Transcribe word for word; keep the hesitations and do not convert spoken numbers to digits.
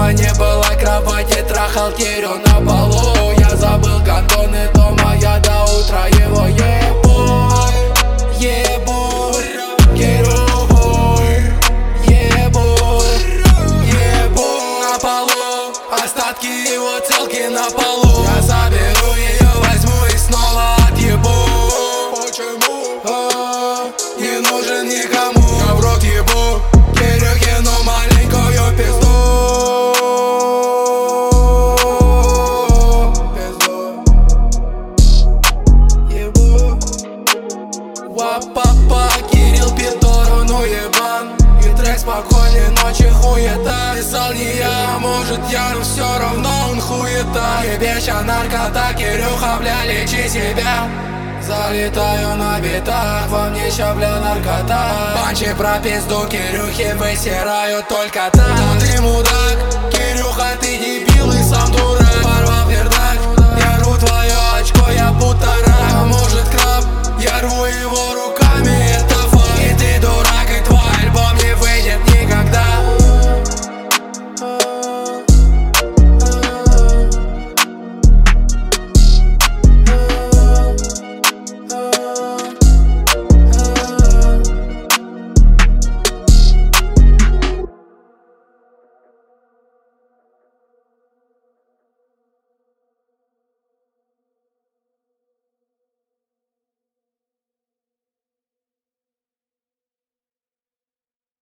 дома не было кровати, трахал Кирю на полу. Я забыл гондоны дома, я до утра его ебу, ебу, Кирю, ебу, ебу. На полу остатки его целки на полу. Я заберу ее, возьму и снова отъебу. Почему? А, не нужен никому. Я в рот ебу Кирюхину маленькую пизду. Пизду. Ебу. Ва-па-па, Кирилл Пидор, он уебан. И трек спокойной ночи хуета. Писал не я, а может я, но все равно он хуета. Ебеща наркота, Кирюха, бля, лечи себя. Залетаю на битах, во мне ща, бля, наркота. Панчи про пизду Кирюхи высирают только так. Но ты мудак,